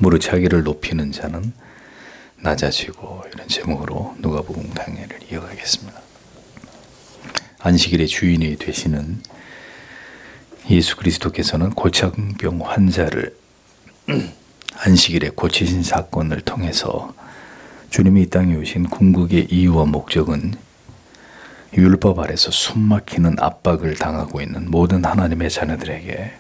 무릇 자기를 높이는 자는 낮아지고, 이런 제목으로 누가복음 강해를 이어가겠습니다. 안식일의 주인이 되시는 예수 그리스도께서는 고창병 환자를 안식일에 고치신 사건을 통해서 주님이 이 땅에 오신 궁극의 이유와 목적은 율법 아래서 숨막히는 압박을 당하고 있는 모든 하나님의 자녀들에게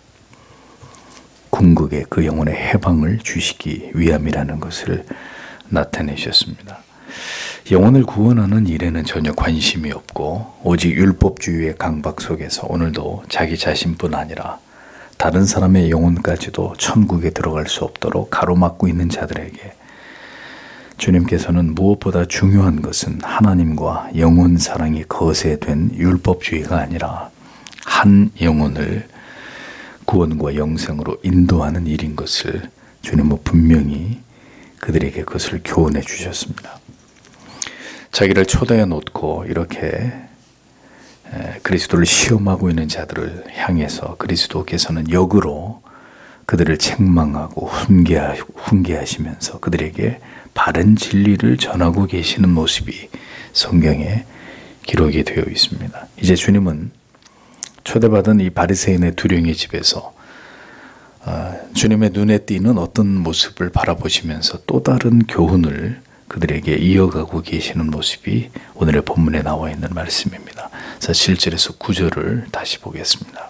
궁극의 그 영혼의 해방을 주시기 위함이라는 것을 나타내셨습니다. 영혼을 구원하는 일에는 전혀 관심이 없고 오직 율법주의의 강박 속에서 오늘도 자기 자신뿐 아니라 다른 사람의 영혼까지도 천국에 들어갈 수 없도록 가로막고 있는 자들에게 주님께서는 무엇보다 중요한 것은 하나님과 영혼 사랑이 거세된 율법주의가 아니라 한 영혼을 구원과 영생으로 인도하는 일인 것을 주님은 분명히 그들에게 그것을 교훈해 주셨습니다. 자기를 초대해 놓고 이렇게 그리스도를 시험하고 있는 자들을 향해서 그리스도께서는 역으로 그들을 책망하고 훈계하시면서 그들에게 바른 진리를 전하고 계시는 모습이 성경에 기록이 되어 있습니다. 이제 주님은 초대받은 이 바리새인의 두령의 집에서 주님의 눈에 띄는 어떤 모습을 바라보시면서 또 다른 교훈을 그들에게 이어가고 계시는 모습이 오늘의 본문에 나와 있는 말씀입니다. 그래서 7절에서 9절을 다시 보겠습니다.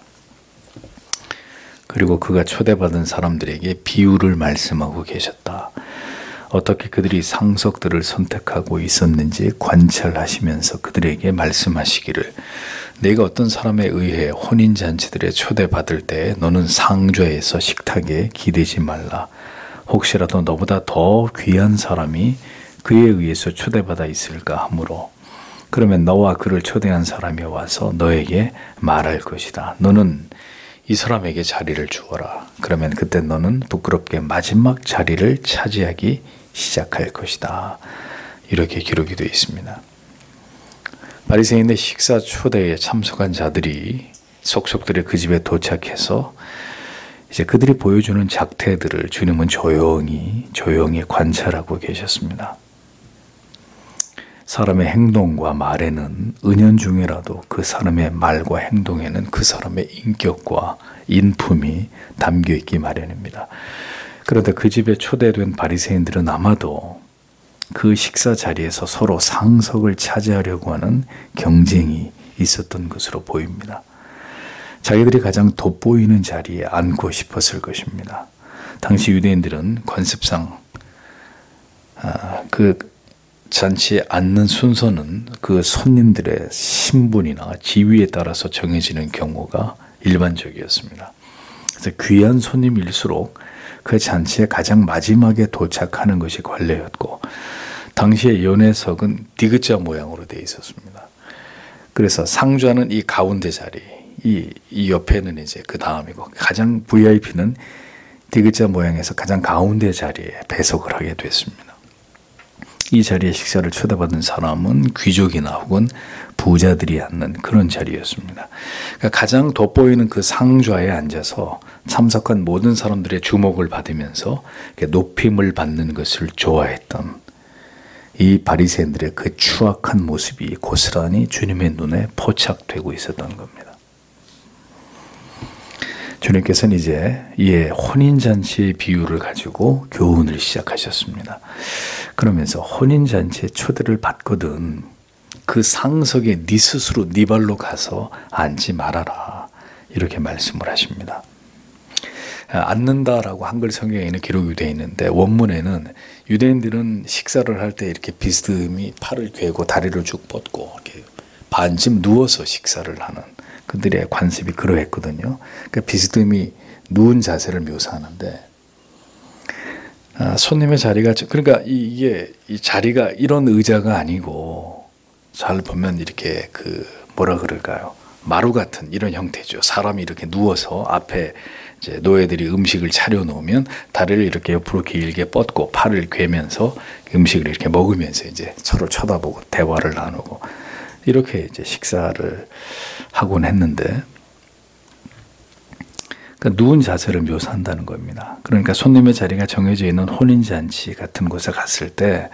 그리고 그가 초대받은 사람들에게 비유를 말씀하고 계셨다. 어떻게 그들이 상석들을 선택하고 있었는지 관찰하시면서 그들에게 말씀하시기를, 내가 어떤 사람에 의해 혼인잔치들에 초대받을 때 너는 상좌에서 식탁에 기대지 말라. 혹시라도 너보다 더 귀한 사람이 그에 의해서 초대받아 있을까 하므로, 그러면 너와 그를 초대한 사람이 와서 너에게 말할 것이다. 너는 이 사람에게 자리를 주어라. 그러면 그때 너는 부끄럽게 마지막 자리를 차지하기 시작할 것이다. 이렇게 기록이 되어 있습니다. 바리새인의 식사 초대에 참석한 자들이 속속들이 그 집에 도착해서 이제 그들이 보여주는 작태들을 주님은 조용히 관찰하고 계셨습니다. 사람의 행동과 말에는 은연중에라도 그 사람의 말과 행동에는 그 사람의 인격과 인품이 담겨 있기 마련입니다. 그런데 그 집에 초대된 바리새인들은 아마도 그 식사 자리에서 서로 상석을 차지하려고 하는 경쟁이 있었던 것으로 보입니다. 자기들이 가장 돋보이는 자리에 앉고 싶었을 것입니다. 당시 유대인들은 관습상 그 잔치에 앉는 순서는 그 손님들의 신분이나 지위에 따라서 정해지는 경우가 일반적이었습니다. 그래서 귀한 손님일수록 그 잔치에 가장 마지막에 도착하는 것이 관례였고, 당시의 연회석은 디귿자 모양으로 되어 있었습니다. 그래서 상좌는 이 가운데 자리, 이 옆에는 이제 그 다음이고, 가장 VIP는 디귿자 모양에서 가장 가운데 자리에 배석을 하게 됐습니다. 이 자리에 식사를 초대받은 사람은 귀족이나 혹은 부자들이 앉는 그런 자리였습니다. 그러니까 가장 돋보이는 그 상좌에 앉아서 참석한 모든 사람들의 주목을 받으면서 높임을 받는 것을 좋아했던 이 바리새인들의 그 추악한 모습이 고스란히 주님의 눈에 포착되고 있었던 겁니다. 주님께서는 이제 이에 혼인잔치의 비유를 가지고 교훈을 시작하셨습니다. 그러면서 혼인잔치에 초대를 받거든 그 상석에 네 스스로 네 발로 가서 앉지 말아라. 이렇게 말씀을 하십니다. 앉는다라고 한글 성경에는 기록이 되어 있는데 원문에는 유대인들은 식사를 할 때 이렇게 비스듬히 팔을 괴고 다리를 쭉 뻗고 이렇게 반쯤 누워서 식사를 하는 그들의 관습이 그러했거든요. 그러니까 비스듬히 누운 자세를 묘사하는데 손님의 자리가 그러니까 이 자리가 이런 의자가 아니고 잘 보면 이렇게 그 뭐라 그럴까요? 마루 같은 이런 형태죠. 사람이 이렇게 누워서 앞에 이제 노예들이 음식을 차려 놓으면 다리를 이렇게 옆으로 길게 뻗고 팔을 괴면서 음식을 이렇게 먹으면서 이제 서로 쳐다보고 대화를 나누고 이렇게 이제 식사를 하곤 했는데 그러니까 누운 자세를 묘사한다는 겁니다. 그러니까 손님의 자리가 정해져 있는 혼인잔치 같은 곳에 갔을 때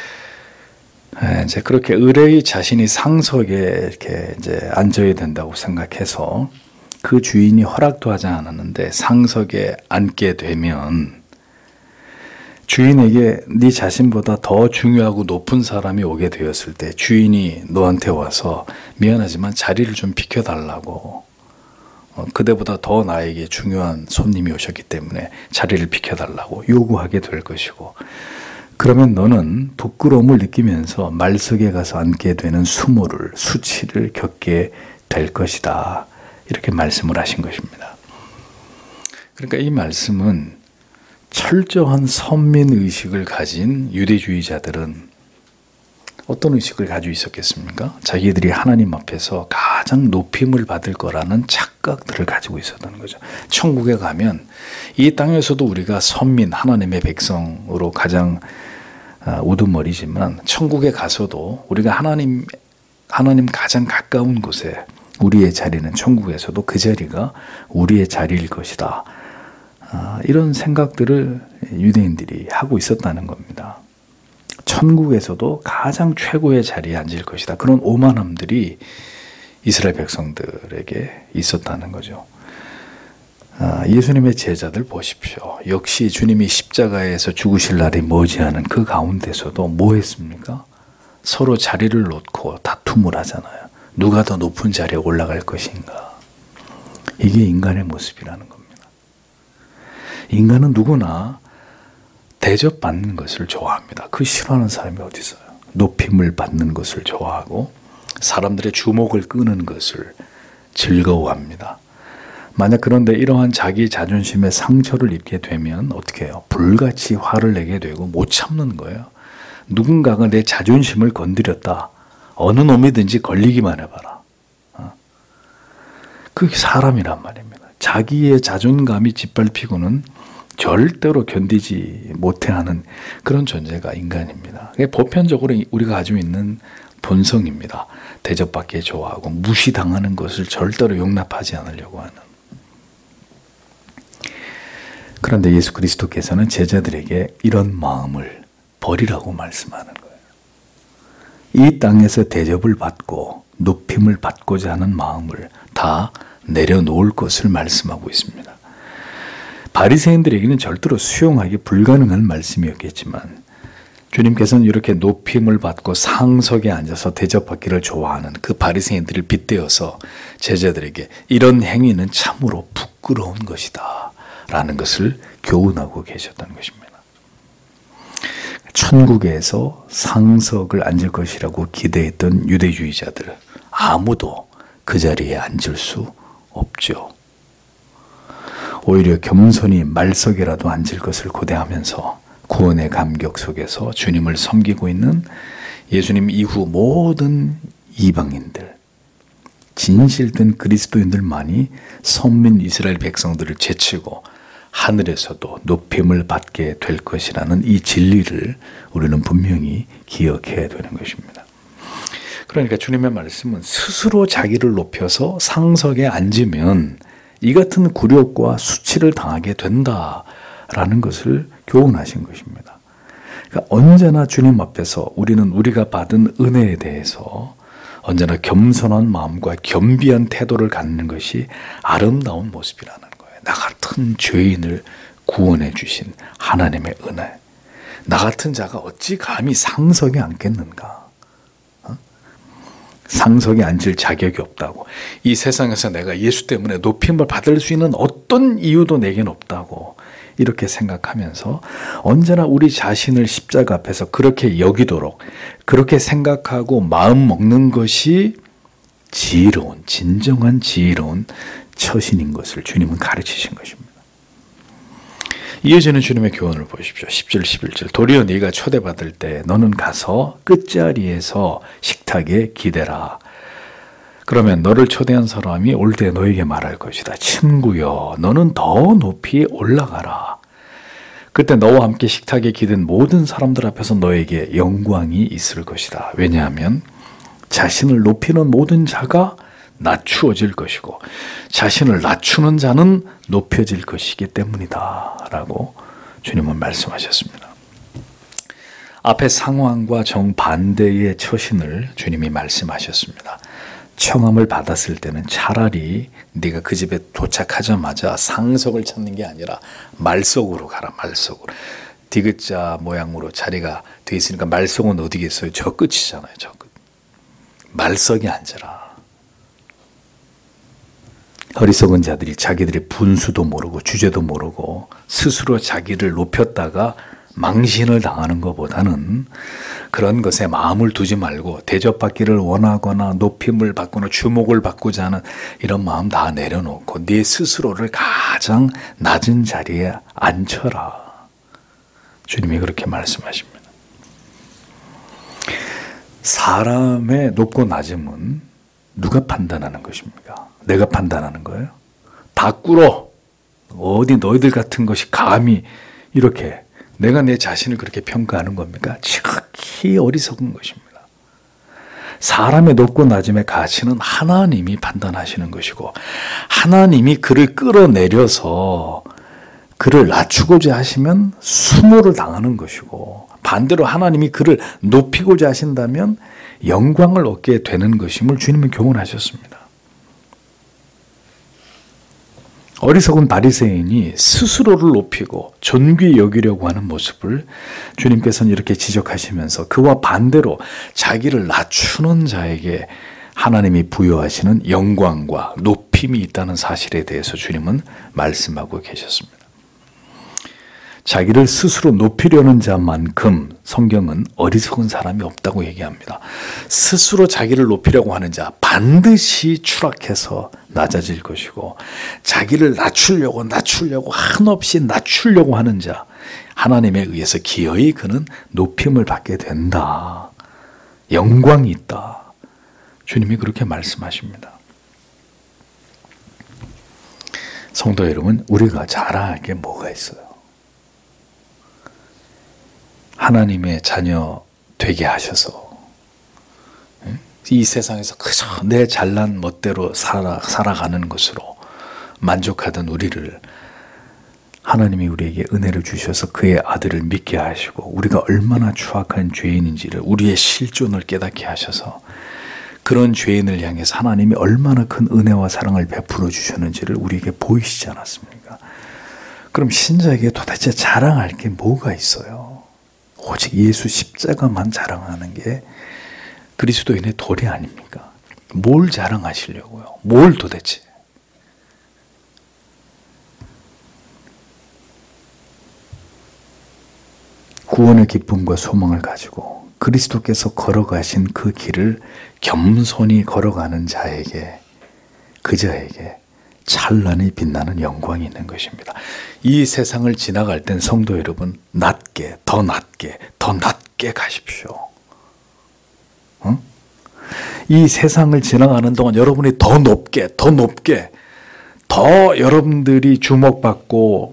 이제 그렇게 의뢰의 자신이 상석에 이렇게 이제 앉아야 된다고 생각해서 그 주인이 허락도 하지 않았는데 상석에 앉게 되면 주인에게 네 자신보다 더 중요하고 높은 사람이 오게 되었을 때 주인이 너한테 와서 미안하지만 자리를 좀 비켜달라고, 그대보다 더 나에게 중요한 손님이 오셨기 때문에 자리를 비켜달라고 요구하게 될 것이고, 그러면 너는 부끄러움을 느끼면서 말석에 가서 앉게 되는 수치를 겪게 될 것이다. 이렇게 말씀을 하신 것입니다. 그러니까 이 말씀은 철저한 선민의식을 가진 유대주의자들은 어떤 의식을 가지고 있었겠습니까? 자기들이 하나님 앞에서 가장 높임을 받을 거라는 착각들을 가지고 있었다는 거죠. 천국에 가면 이 땅에서도 우리가 선민, 하나님의 백성으로 가장 우두머리지만 천국에 가서도 우리가 하나님 가장 가까운 곳에 우리의 자리는 천국에서도 그 자리가 우리의 자리일 것이다. 이런 생각들을 유대인들이 하고 있었다는 겁니다. 천국에서도 가장 최고의 자리에 앉을 것이다. 그런 오만함들이 이스라엘 백성들에게 있었다는 거죠. 예수님의 제자들 보십시오. 역시 주님이 십자가에서 죽으실 날이 머지않은 그 가운데서도 뭐 했습니까? 서로 자리를 놓고 다툼을 하잖아요. 누가 더 높은 자리에 올라갈 것인가. 이게 인간의 모습이라는 겁니다. 인간은 누구나 대접받는 것을 좋아합니다. 그 싫어하는 사람이 어디 있어요? 높임을 받는 것을 좋아하고 사람들의 주목을 끄는 것을 즐거워합니다. 만약 그런데 이러한 자기 자존심에 상처를 입게 되면 어떻게 해요? 불같이 화를 내게 되고 못 참는 거예요. 누군가가 내 자존심을 건드렸다. 어느 놈이든지 걸리기만 해봐라. 그게 사람이란 말입니다. 자기의 자존감이 짓밟히고는 절대로 견디지 못해하는 그런 존재가 인간입니다. 보편적으로 우리가 가지고 있는 본성입니다. 대접받기 좋아하고 무시당하는 것을 절대로 용납하지 않으려고 하는. 그런데 예수 그리스도께서는 제자들에게 이런 마음을 버리라고 말씀하는 거예요. 이 땅에서 대접을 받고 높임을 받고자 하는 마음을 다 내려놓을 것을 말씀하고 있습니다. 바리새인들에게는 절대로 수용하기 불가능한 말씀이었겠지만 주님께서는 이렇게 높임을 받고 상석에 앉아서 대접받기를 좋아하는 그 바리새인들을 빗대어서 제자들에게 이런 행위는 참으로 부끄러운 것이다 라는 것을 교훈하고 계셨다는 것입니다. 천국에서 상석을 앉을 것이라고 기대했던 유대주의자들 아무도 그 자리에 앉을 수 없죠. 오히려 겸손히 말석에라도 앉을 것을 고대하면서 구원의 감격 속에서 주님을 섬기고 있는 예수님 이후 모든 이방인들, 진실된 그리스도인들만이 선민 이스라엘 백성들을 제치고 하늘에서도 높임을 받게 될 것이라는 이 진리를 우리는 분명히 기억해야 되는 것입니다. 그러니까 주님의 말씀은 스스로 자기를 높여서 상석에 앉으면 이 같은 굴욕과 수치를 당하게 된다라는 것을 교훈하신 것입니다. 그러니까 언제나 주님 앞에서 우리는 우리가 받은 은혜에 대해서 언제나 겸손한 마음과 겸비한 태도를 갖는 것이 아름다운 모습이라는 거예요. 나 같은 죄인을 구원해 주신 하나님의 은혜. 나 같은 자가 어찌 감히 상석에 앉겠는가? 상석에 앉을 자격이 없다고. 이 세상에서 내가 예수 때문에 높임을 받을 수 있는 어떤 이유도 내겐 없다고 이렇게 생각하면서 언제나 우리 자신을 십자가 앞에서 그렇게 여기도록 그렇게 생각하고 마음 먹는 것이 지혜로운, 진정한 지혜로운 처신인 것을 주님은 가르치신 것입니다. 이어지는 주님의 교훈을 보십시오. 10절 11절 도리어 네가 초대받을 때 너는 가서 끝자리에서 식탁에 기대라. 그러면 너를 초대한 사람이 올 때 너에게 말할 것이다. 친구여 너는 더 높이 올라가라. 그때 너와 함께 식탁에 기댄 모든 사람들 앞에서 너에게 영광이 있을 것이다. 왜냐하면 자신을 높이는 모든 자가 낮추어질 것이고 자신을 낮추는 자는 높여질 것이기 때문이다 라고 주님은 말씀하셨습니다. 앞에 상황과 정반대의 처신을 주님이 말씀하셨습니다. 청함을 받았을 때는 차라리 네가 그 집에 도착하자마자 상석을 찾는 게 아니라 말석으로 가라. 말석으로. 디귿자 모양으로 자리가 돼 있으니까 말석은 어디겠어요? 저 끝이잖아요. 저 끝. 말석에 앉아라. 어리석은 자들이 자기들의 분수도 모르고 주제도 모르고 스스로 자기를 높였다가 망신을 당하는 것보다는 그런 것에 마음을 두지 말고 대접받기를 원하거나 높임을 받거나 주목을 받고자 하는 이런 마음 다 내려놓고 네 스스로를 가장 낮은 자리에 앉혀라. 주님이 그렇게 말씀하십니다. 사람의 높고 낮음은 누가 판단하는 것입니까? 내가 판단하는 거예요? 다 꿇어. 어디 너희들 같은 것이 감히 이렇게 내가 내 자신을 그렇게 평가하는 겁니까? 지극히 어리석은 것입니다. 사람의 높고 낮음의 가치는 하나님이 판단하시는 것이고 하나님이 그를 끌어내려서 그를 낮추고자 하시면 수모를 당하는 것이고 반대로 하나님이 그를 높이고자 하신다면 영광을 얻게 되는 것임을 주님은 교훈하셨습니다. 어리석은 바리새인이 스스로를 높이고 존귀 여기려고 하는 모습을 주님께서는 이렇게 지적하시면서 그와 반대로 자기를 낮추는 자에게 하나님이 부여하시는 영광과 높임이 있다는 사실에 대해서 주님은 말씀하고 계셨습니다. 자기를 스스로 높이려는 자만큼 성경은 어리석은 사람이 없다고 얘기합니다. 스스로 자기를 높이려고 하는 자 반드시 추락해서 낮아질 것이고 자기를 낮추려고 한없이 낮추려고 하는 자 하나님에 의해서 기어이 그는 높임을 받게 된다. 영광이 있다. 주님이 그렇게 말씀하십니다. 성도 여러분, 우리가 자랑할 게 뭐가 있어요? 하나님의 자녀 되게 하셔서 이 세상에서 그저 내 잘난 멋대로 살아가는 것으로 만족하던 우리를 하나님이 우리에게 은혜를 주셔서 그의 아들을 믿게 하시고 우리가 얼마나 추악한 죄인인지를 우리의 실존을 깨닫게 하셔서 그런 죄인을 향해서 하나님이 얼마나 큰 은혜와 사랑을 베풀어 주셨는지를 우리에게 보이시지 않았습니까? 그럼 신자에게 도대체 자랑할 게 뭐가 있어요? 오직 예수 십자가만 자랑하는 게 그리스도인의 도리 아닙니까? 뭘 자랑하시려고요? 뭘 도대체? 구원의 기쁨과 소망을 가지고 그리스도께서 걸어가신 그 길을 겸손히 걸어가는 자에게 그자에게 찬란히 빛나는 영광이 있는 것입니다. 이 세상을 지나갈 땐 성도 여러분 낮게 더 낮게 가십시오. 이 세상을 지나가는 동안 여러분이 더 높게 더 여러분들이 주목받고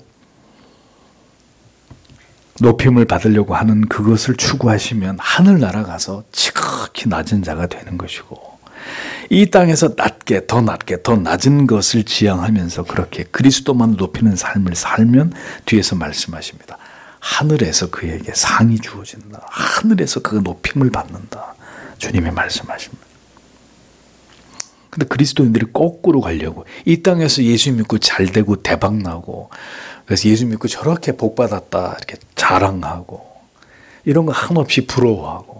높임을 받으려고 하는 그것을 추구하시면 하늘나라 가서 지극히 낮은 자가 되는 것이고 이 땅에서 낮게 더 낮은 것을 지향하면서 그렇게 그리스도만 높이는 삶을 살면 뒤에서 말씀하십니다. 하늘에서 그에게 상이 주어진다. 하늘에서 그가 높임을 받는다. 주님이 말씀하십니다. 근데 그리스도인들이 거꾸로 가려고 이 땅에서 예수 믿고 잘 되고 대박 나고 그래서 예수 믿고 저렇게 복 받았다 이렇게 자랑하고 이런 거 한없이 부러워하고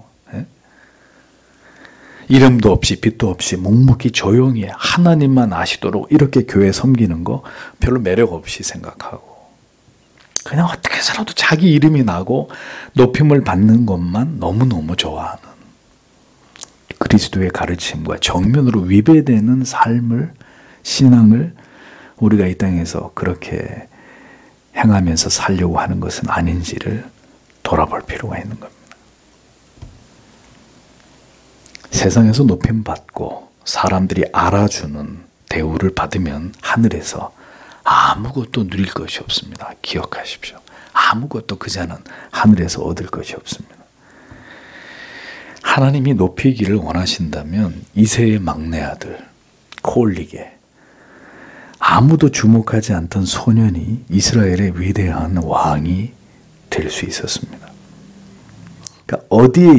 이름도 없이 빛도 없이 묵묵히 조용히 하나님만 아시도록 이렇게 교회 섬기는 거 별로 매력 없이 생각하고 그냥 어떻게 살아도 자기 이름이 나고 높임을 받는 것만 너무너무 좋아하는 그리스도의 가르침과 정면으로 위배되는 삶을 신앙을 우리가 이 땅에서 그렇게 행하면서 살려고 하는 것은 아닌지를 돌아볼 필요가 있는 겁니다. 세상에서 높임받고 사람들이 알아주는 대우를 받으면 하늘에서 아무것도 누릴 것이 없습니다. 기억하십시오. 아무것도 그자는 하늘에서 얻을 것이 없습니다. 하나님이 높이기를 원하신다면 이새의 막내 아들 코올리게 아무도 주목하지 않던 소년이 이스라엘의 위대한 왕이 될 수 있었습니다. 그러니까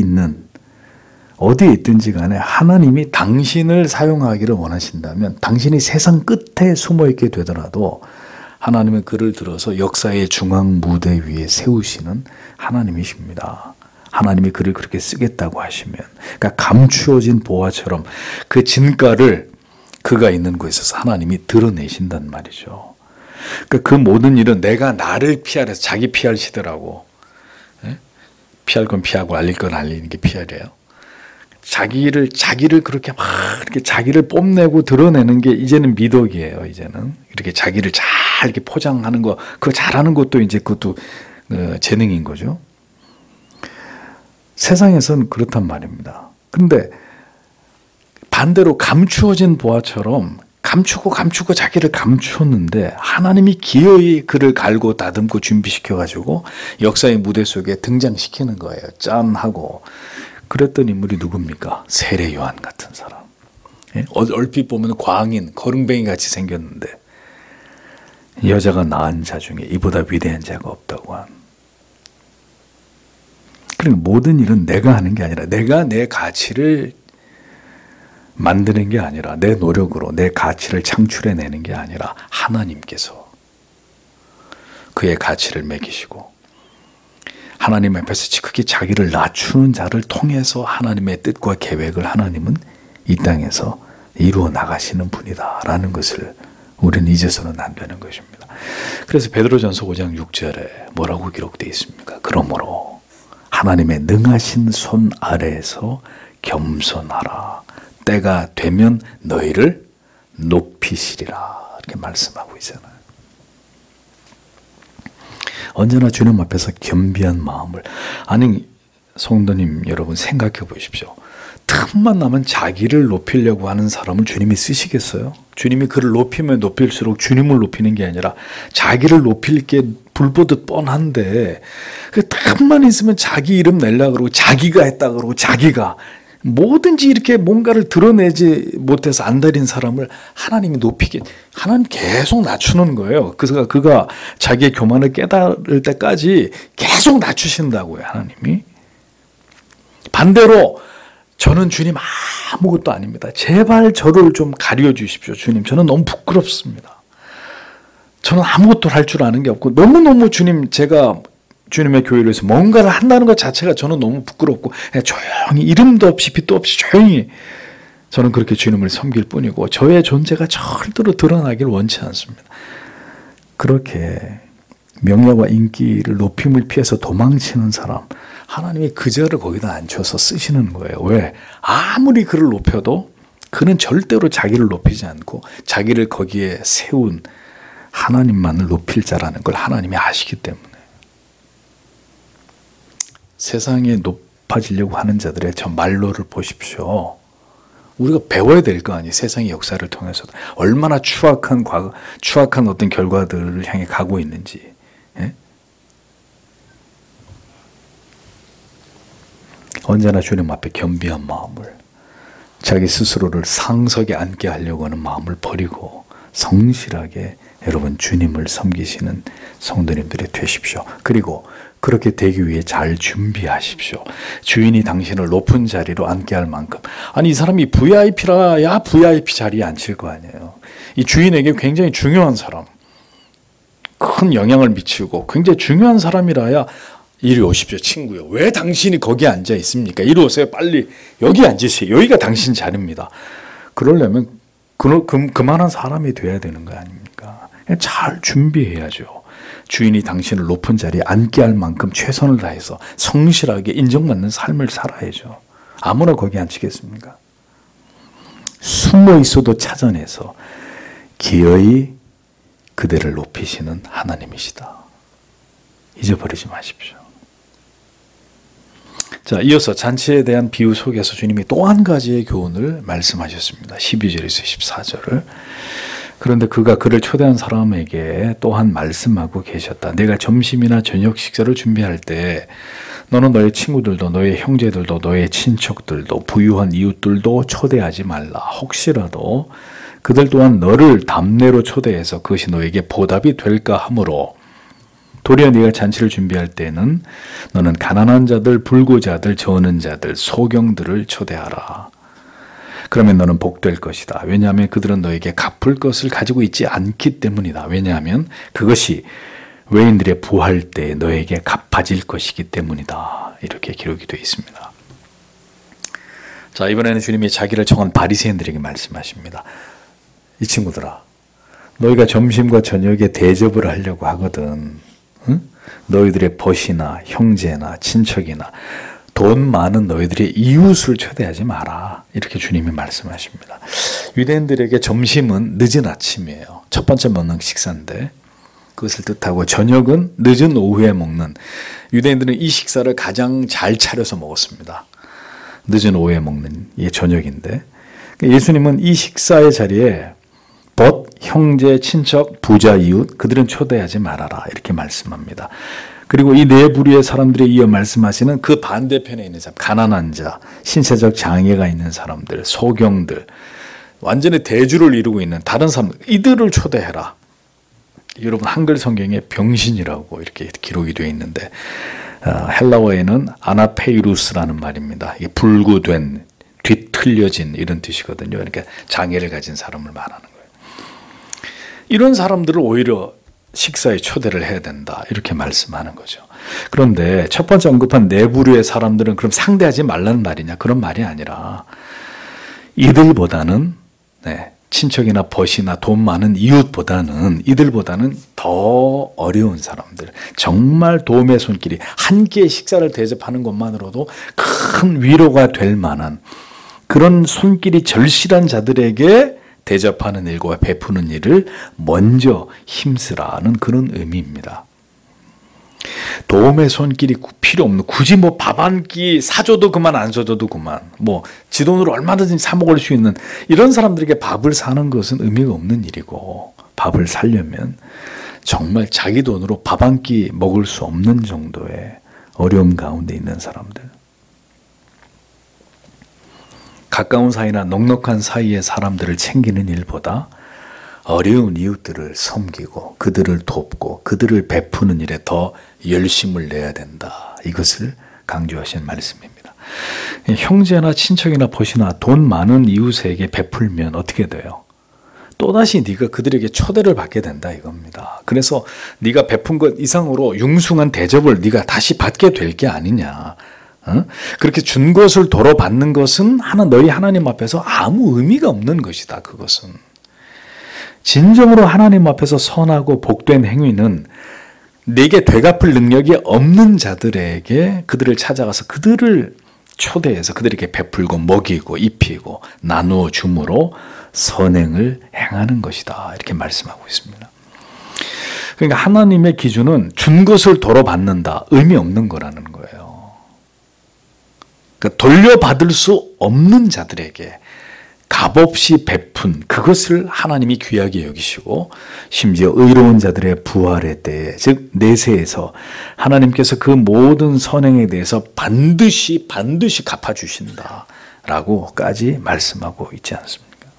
어디에 있든지 간에 하나님이 당신을 사용하기를 원하신다면 당신이 세상 끝에 숨어 있게 되더라도 하나님은 그를 들어서 역사의 중앙 무대 위에 세우시는 하나님이십니다. 하나님이 그를 그렇게 쓰겠다고 하시면, 그러니까 감추어진 보화처럼 그 진가를 그가 있는 곳에서 하나님이 드러내신단 말이죠. 그러니까 그 모든 일은 내가 나를 피하래서 자기 피하시더라고. 피할 건 피하고 알릴 건 알리는 게 피하래요. 자기를 그렇게 막 이렇게 자기를 뽐내고 드러내는 게 이제는 미덕이에요. 이제는 이렇게 자기를 잘 이렇게 포장하는 거, 그거 잘하는 것도 이제 그것도 재능인 거죠. 세상에서는 그렇단 말입니다. 근데 반대로 감추어진 보화처럼 감추고 자기를 감추었는데 하나님이 기어이 그를 갈고 다듬고 준비시켜가지고 역사의 무대 속에 등장시키는 거예요. 짠 하고. 그랬던 인물이 누굽니까? 세례 요한 같은 사람. 얼핏 보면 광인, 거릉뱅이 같이 생겼는데 여자가 낳은 자 중에 이보다 위대한 자가 없다고 한. 그러니까 모든 일은 내가 하는 게 아니라 내가 내 가치를 만드는 게 아니라 내 노력으로 내 가치를 창출해내는 게 아니라 하나님께서 그의 가치를 매기시고 하나님 앞에서 지극히 자기를 낮추는 자를 통해서 하나님의 뜻과 계획을 하나님은 이 땅에서 이루어 나가시는 분이다라는 것을 우리는 잊어서는 안 되는 것입니다. 그래서 베드로전서 5장 6절에 뭐라고 기록되어 있습니까? 그러므로 하나님의 능하신 손 아래에서 겸손하라. 때가 되면 너희를 높이시리라. 이렇게 말씀하고 있잖아요. 언제나 주님 앞에서 겸비한 마음을. 아니, 성도님 여러분 생각해 보십시오. 틈만 나면 자기를 높이려고 하는 사람을 주님이 쓰시겠어요? 주님이 그를 높이면 높일수록 주님을 높이는 게 아니라 자기를 높일 게 불보듯 뻔한데 그 틈만 있으면 자기 이름 내려고 그러고 자기가 했다 그러고 자기가 뭐든지 이렇게 뭔가를 드러내지 못해서 안달인 사람을 하나님이 높이게, 하나님 계속 낮추는 거예요. 그래서 그가 자기의 교만을 깨달을 때까지 계속 낮추신다고요, 하나님이. 반대로 저는 주님 아무것도 아닙니다. 제발 저를 좀 가려 주십시오, 주님. 저는 너무 부끄럽습니다. 저는 아무것도 할 줄 아는 게 없고 너무너무 주님, 제가 주님의 교회를 위해서 뭔가를 한다는 것 자체가 저는 너무 부끄럽고 그냥 조용히 이름도 없이 빛도 없이 조용히 저는 그렇게 주님을 섬길 뿐이고 저의 존재가 절대로 드러나길 원치 않습니다. 그렇게 명예와 인기를 높임을 피해서 도망치는 사람, 하나님이 그 자를 거기다 앉혀서 쓰시는 거예요. 왜? 아무리 그를 높여도 그는 절대로 자기를 높이지 않고 자기를 거기에 세운 하나님만을 높일 자라는 걸 하나님이 아시기 때문에. 세상에 높아지려고 하는 자들의 저 말로를 보십시오. 우리가 배워야 될 거 아니에요. 세상의 역사를 통해서도 얼마나 추악한 어떤 결과들을 향해 가고 있는지. 예? 언제나 주님 앞에 겸비한 마음을, 자기 스스로를 상석에 앉게 하려고 하는 마음을 버리고 성실하게 여러분 주님을 섬기시는 성도님들이 되십시오. 그리고 그렇게 되기 위해 잘 준비하십시오. 주인이 당신을 높은 자리로 앉게 할 만큼. 아니, 이 사람이 VIP라야 VIP 자리에 앉힐 거 아니에요. 이 주인에게 굉장히 중요한 사람, 큰 영향을 미치고 굉장히 중요한 사람이라야 이리 오십시오, 친구요. 왜 당신이 거기에 앉아 있습니까? 이리 오세요, 빨리. 여기 앉으세요. 여기가 당신 자리입니다. 그러려면 그만한 사람이 돼야 되는 거 아닙니까? 잘 준비해야죠. 주인이 당신을 높은 자리에 앉게 할 만큼 최선을 다해서 성실하게 인정받는 삶을 살아야죠. 아무나 거기 앉히겠습니까? 숨어 있어도 찾아내서 기어이 그대를 높이시는 하나님이시다. 잊어버리지 마십시오. 자, 이어서 잔치에 대한 비유 속에서 주님이 또 한 가지의 교훈을 말씀하셨습니다. 12절에서 14절을. 그런데 그가 그를 초대한 사람에게 또한 말씀하고 계셨다. 내가 점심이나 저녁 식사를 준비할 때 너는 너의 친구들도 너의 형제들도 너의 친척들도 부유한 이웃들도 초대하지 말라. 혹시라도 그들 또한 너를 담내로 초대해서 그것이 너에게 보답이 될까 하므로 도리어 네가 잔치를 준비할 때에는 너는 가난한 자들, 불구자들, 저는 자들, 소경들을 초대하라. 그러면 너는 복될 것이다. 왜냐하면 그들은 너에게 갚을 것을 가지고 있지 않기 때문이다. 왜냐하면 그것이 외인들의 부활 때 너에게 갚아질 것이기 때문이다. 이렇게 기록이 되어 있습니다. 자, 이번에는 주님이 자기를 청한 바리새인들에게 말씀하십니다. 이 친구들아, 너희가 점심과 저녁에 대접을 하려고 하거든. 응? 너희들의 벗이나 형제나 친척이나 돈 많은 너희들의 이웃을 초대하지 마라. 이렇게 주님이 말씀하십니다. 유대인들에게 점심은 늦은 아침이에요. 첫 번째 먹는 식사인데 그것을 뜻하고 저녁은 늦은 오후에 먹는, 유대인들은 이 식사를 가장 잘 차려서 먹었습니다. 늦은 오후에 먹는 이 저녁인데 예수님은 이 식사의 자리에 벗, 형제, 친척, 부자, 이웃 그들은 초대하지 말아라 이렇게 말씀합니다. 그리고 이 네 부류의 사람들에 이어 말씀하시는 그 반대편에 있는 사람, 가난한 자, 신체적 장애가 있는 사람들, 소경들, 완전히 대주를 이루고 있는 다른 사람들, 이들을 초대해라. 여러분 한글 성경에 병신이라고 이렇게 기록이 되어 있는데 헬라어에는 아나페이루스라는 말입니다. 이게 불구된, 뒤틀려진 이런 뜻이거든요. 그러니까 장애를 가진 사람을 말하는 거예요. 이런 사람들을 오히려 식사에 초대를 해야 된다 이렇게 말씀하는 거죠. 그런데 첫 번째 언급한 네 부류의 사람들은 그럼 상대하지 말라는 말이냐? 그런 말이 아니라 이들보다는 친척이나 벗이나 돈 많은 이웃보다는 이들보다는 더 어려운 사람들, 정말 도움의 손길이 한 끼의 식사를 대접하는 것만으로도 큰 위로가 될 만한 그런 손길이 절실한 자들에게 대접하는 일과 베푸는 일을 먼저 힘쓰라는 그런 의미입니다. 도움의 손길이 필요 없는, 굳이 뭐 밥 한 끼 사줘도 그만 안 사줘도 그만, 뭐 지 돈으로 얼마든지 사 먹을 수 있는 이런 사람들에게 밥을 사는 것은 의미가 없는 일이고, 밥을 사려면 정말 자기 돈으로 밥 한 끼 먹을 수 없는 정도의 어려움 가운데 있는 사람들, 가까운 사이나 넉넉한 사이의 사람들을 챙기는 일보다 어려운 이웃들을 섬기고 그들을 돕고 그들을 베푸는 일에 더 열심을 내야 된다. 이것을 강조하신 말씀입니다. 형제나 친척이나 벗이나 돈 많은 이웃에게 베풀면 어떻게 돼요? 또다시 네가 그들에게 초대를 받게 된다 이겁니다. 그래서 네가 베푼 것 이상으로 융숭한 대접을 네가 다시 받게 될 게 아니냐. 그렇게 준 것을 도로 받는 것은 너희 하나님 앞에서 아무 의미가 없는 것이다. 그것은 진정으로 하나님 앞에서 선하고 복된 행위는 내게 되갚을 능력이 없는 자들에게 그들을 찾아가서 그들을 초대해서 그들에게 베풀고 먹이고 입히고 나누어 줌으로 선행을 행하는 것이다. 이렇게 말씀하고 있습니다. 그러니까 하나님의 기준은 준 것을 도로 받는다. 의미 없는 거라는 거예요. 그러니까 돌려받을 수 없는 자들에게 값없이 베푼 그것을 하나님이 귀하게 여기시고, 심지어 의로운 자들의 부활의 때에, 즉 내세에서 하나님께서 그 모든 선행에 대해서 반드시 갚아주신다라고까지 말씀하고 있지 않습니까?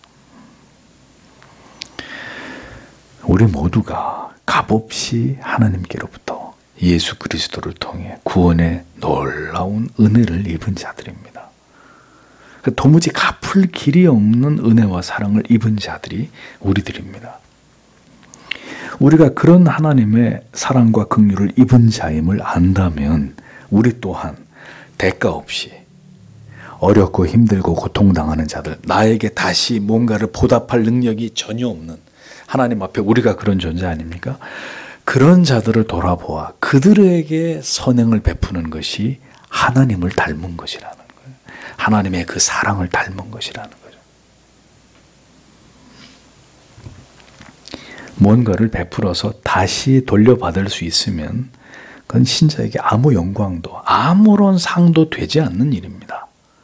우리 모두가 값없이 하나님께로부터 예수 그리스도를 통해 구원의 놀라운 은혜를 입은 자들입니다. 도무지 갚을 길이 없는 은혜와 사랑을 입은 자들이 우리들입니다. 우리가 그런 하나님의 사랑과 긍휼을 입은 자임을 안다면 우리 또한 대가 없이 어렵고 힘들고 고통당하는 자들, 나에게 다시 뭔가를 보답할 능력이 전혀 없는 하나님 앞에 우리가 그런 존재 아닙니까? 그런 자들을 돌아보아 그들에게 선행을 베푸는 것이 하나님을 닮은 것이라는 거예요. 하나님의 그 사랑을 닮은 것이라는 거죠. 뭔가를 베풀어서 다시 돌려받을 수 있으면 그건 신자에게 아무 영광도 아무런 상도 되지 않는 일입니다.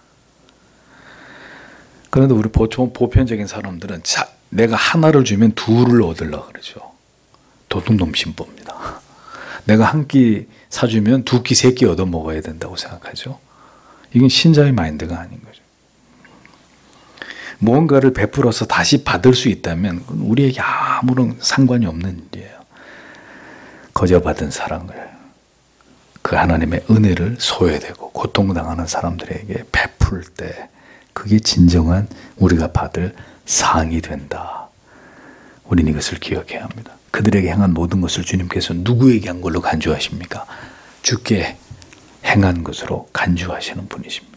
그런데 우리 보편적인 사람들은 내가 하나를 주면 둘을 얻으려고 그러죠. 도둑놈신법입니다. 내가 한 끼 사주면 두 끼, 세 끼 얻어 먹어야 된다고 생각하죠. 이건 신자의 마인드가 아닌 거죠. 무언가를 베풀어서 다시 받을 수 있다면 우리에게 아무런 상관이 없는 일이에요. 거저 받은 사랑을, 그 하나님의 은혜를 소외되고 고통당하는 사람들에게 베풀 때 그게 진정한 우리가 받을 상이 된다. 우리는 이것을 기억해야 합니다. 그들에게 행한 모든 것을 주님께서 누구에게 한 걸로 간주하십니까? 주께 행한 것으로 간주하시는 분이십니다.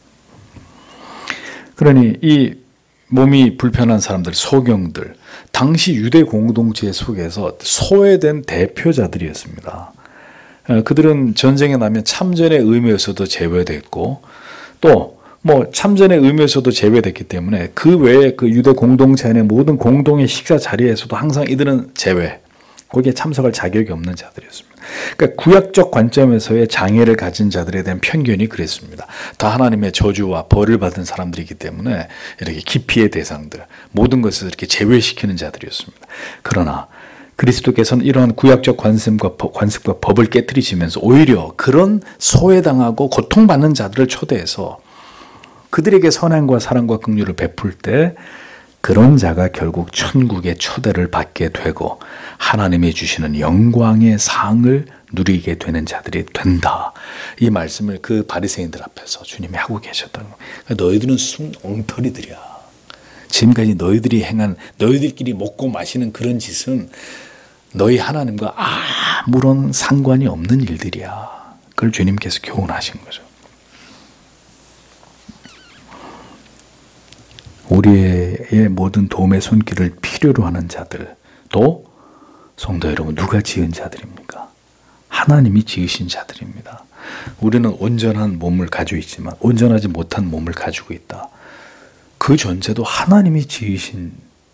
그러니 이 몸이 불편한 사람들, 소경들, 당시 유대 공동체 속에서 소외된 대표자들이었습니다. 그들은 전쟁에 나면 참전의 의무에서도 제외됐고 또 참전의 의무에서도 제외됐기 때문에 그 외에 그 유대 공동체 안의 모든 공동의 식사 자리에서도 항상 이들은 제외, 거기에 참석할 자격이 없는 자들이었습니다. 그러니까 구약적 관점에서의 장애를 가진 자들에 대한 편견이 그랬습니다. 다 하나님의 저주와 벌을 받은 사람들이기 때문에 이렇게 기피의 대상들, 모든 것을 이렇게 제외시키는 자들이었습니다. 그러나 그리스도께서는 이러한 구약적 관습과 법을 깨뜨리시면서 오히려 그런 소외당하고 고통받는 자들을 초대해서 그들에게 선행과 사랑과 긍휼을 베풀 때 그런 자가 결국 천국의 초대를 받게 되고 하나님이 주시는 영광의 상을 누리게 되는 자들이 된다. 이 말씀을 그 바리새인들 앞에서 주님이 하고 계셨던 거예요. 너희들은 순 엉터리들이야. 지금까지 너희들이 행한, 너희들끼리 먹고 마시는 그런 짓은 너희 하나님과 아무런 상관이 없는 일들이야. 그걸 주님께서 교훈하신 거죠. 우리의 모든 도움의 손길을 필요로 하는 자들, 또 성도 여러분, 누가 지은 자들입니까? 하나님이 지으신 자들입니다. 우리는 온전한 몸을 가지고 있지만 온전하지 못한 몸을 가지고 있다. 그 전체도 하나님이 지으신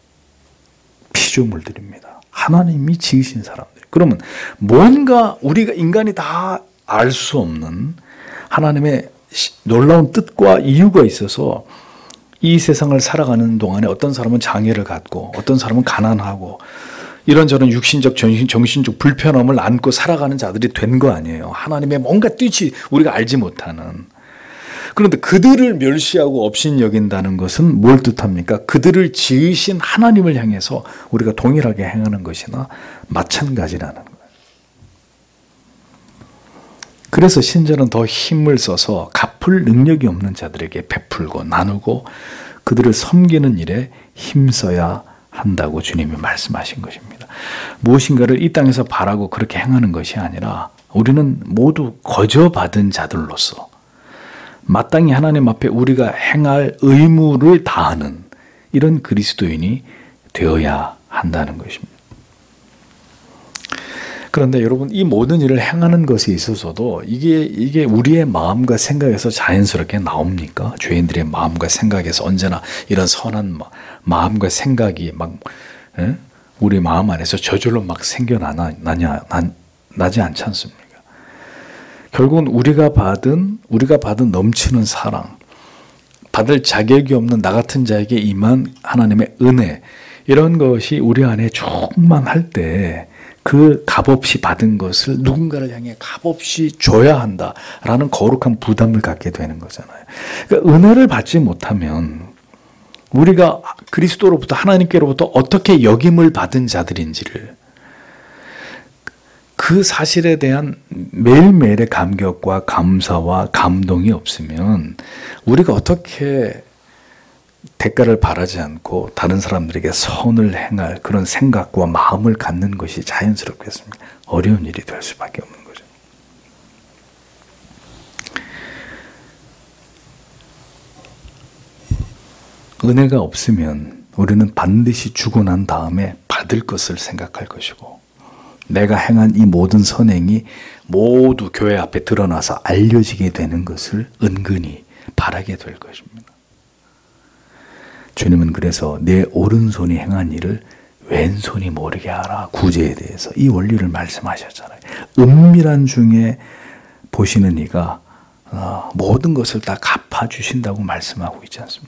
피조물들입니다. 하나님이 지으신 사람들. 그러면 뭔가 우리가 인간이 다 알 수 없는 하나님의 놀라운 뜻과 이유가 있어서 이 세상을 살아가는 동안에 어떤 사람은 장애를 갖고 어떤 사람은 가난하고 이런저런 육신적, 정신적 불편함을 안고 살아가는 자들이 된 거 아니에요. 하나님의 뭔가 뜻이 우리가 알지 못하는. 그런데 그들을 멸시하고 업신여긴다는 것은 뭘 뜻합니까? 그들을 지으신 하나님을 향해서 우리가 동일하게 행하는 것이나 마찬가지라는 거예요. 그래서 신자는 더 힘을 써서 갚을 능력이 없는 자들에게 베풀고 나누고 그들을 섬기는 일에 힘써야 한다고 주님이 말씀하신 것입니다. 무엇인가를 이 땅에서 바라고 그렇게 행하는 것이 아니라 우리는 모두 거저 받은 자들로서 마땅히 하나님 앞에 우리가 행할 의무를 다하는 이런 그리스도인이 되어야 한다는 것입니다. 그런데 여러분, 이 모든 일을 행하는 것에 있어서도 이게 우리의 마음과 생각에서 자연스럽게 나옵니까? 죄인들의 마음과 생각에서 언제나 이런 선한 마음과 생각이 우리 마음 안에서 저절로 막 나지 않지 않습니까? 결국은 우리가 받은 넘치는 사랑, 받을 자격이 없는 나 같은 자에게 임한 하나님의 은혜, 이런 것이 우리 안에 충만할 때 그 값없이 받은 것을 누군가를 향해 값없이 줘야 한다라는 거룩한 부담을 갖게 되는 거잖아요. 그러니까 은혜를 받지 못하면 우리가 그리스도로부터, 하나님께로부터 어떻게 역임을 받은 자들인지를, 그 사실에 대한 매일매일의 감격과 감사와 감동이 없으면 우리가 어떻게 대가를 바라지 않고 다른 사람들에게 선을 행할 그런 생각과 마음을 갖는 것이 자연스럽겠습니까? 어려운 일이 될 수밖에 없는 거죠. 은혜가 없으면 우리는 반드시 죽고 난 다음에 받을 것을 생각할 것이고, 내가 행한 이 모든 선행이 모두 교회 앞에 드러나서 알려지게 되는 것을 은근히 바라게 될 것입니다. 주님은 그래서 내 오른손이 행한 일을 왼손이 모르게 하라, 구제에 대해서 이 원리를 말씀하셨잖아요. 은밀한 중에 보시는 이가 모든 것을 다 갚아주신다고 말씀하고 있지 않습니까?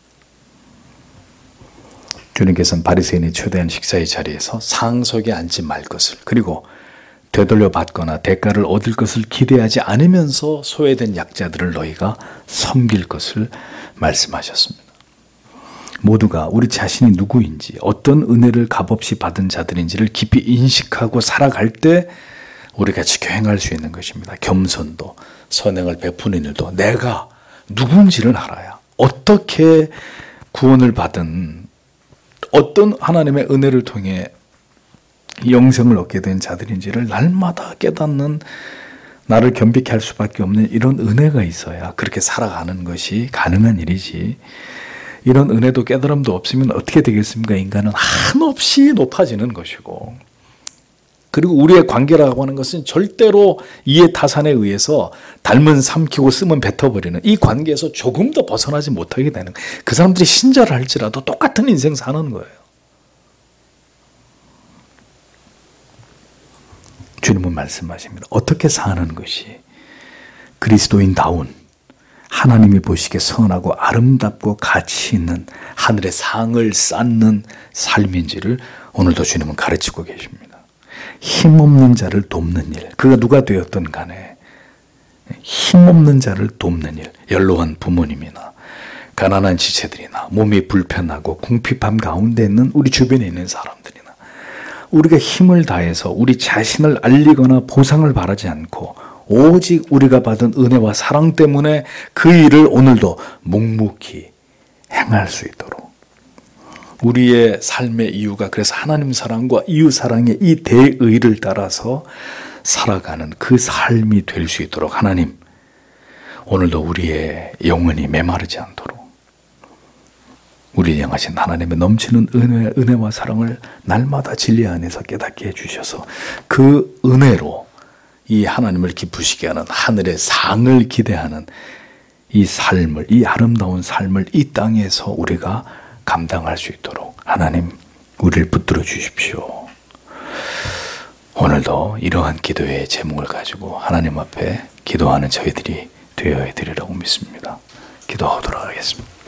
주님께서는 바리새인이 초대한 식사의 자리에서 상석에 앉지 말 것을, 그리고 되돌려 받거나 대가를 얻을 것을 기대하지 않으면서 소외된 약자들을 너희가 섬길 것을 말씀하셨습니다. 모두가 우리 자신이 누구인지 어떤 은혜를 값없이 받은 자들인지를 깊이 인식하고 살아갈 때 우리가 같이 행할 수 있는 것입니다. 겸손도 선행을 베푸는 일도 내가 누군지를 알아야 어떻게 구원을 받은 어떤 하나님의 은혜를 통해 영생을 얻게 된 자들인지를 날마다 깨닫는 나를 겸비케 할 수밖에 없는 이런 은혜가 있어야 그렇게 살아가는 것이 가능한 일이지. 이런 은혜도 깨달음도 없으면 어떻게 되겠습니까? 인간은 한없이 높아지는 것이고, 그리고 우리의 관계라고 하는 것은 절대로 이해 타산에 의해서 닮은 삼키고 쓰면 뱉어버리는 이 관계에서 조금 더 벗어나지 못하게 되는, 그 사람들이 신자를 할지라도 똑같은 인생 사는 거예요. 주님은 말씀하십니다. 어떻게 사는 것이 그리스도인다운 하나님이 보시기에 선하고 아름답고 가치 있는 하늘의 상을 쌓는 삶인지를 오늘도 주님은 가르치고 계십니다. 힘없는 자를 돕는 일, 그가 누가 되었든 간에 힘없는 자를 돕는 일, 연로한 부모님이나 가난한 지체들이나 몸이 불편하고 궁핍함 가운데 있는 우리 주변에 있는 사람들이나 우리가 힘을 다해서 우리 자신을 알리거나 보상을 바라지 않고 오직 우리가 받은 은혜와 사랑 때문에 그 일을 오늘도 묵묵히 행할 수 있도록, 우리의 삶의 이유가 그래서 하나님 사랑과 이웃 사랑의 이 대의를 따라서 살아가는 그 삶이 될 수 있도록 하나님, 오늘도 우리의 영혼이 메마르지 않도록 우리 향하신 하나님의 넘치는 은혜와 사랑을 날마다 진리 안에서 깨닫게 해주셔서 그 은혜로 이 하나님을 기쁘시게 하는 하늘의 상을 기대하는 이 삶을, 이 아름다운 삶을 이 땅에서 우리가 감당할 수 있도록 하나님 우리를 붙들어 주십시오. 오늘도 이러한 기도의 제목을 가지고 하나님 앞에 기도하는 저희들이 되어야 되리라고 믿습니다. 기도하도록 하겠습니다.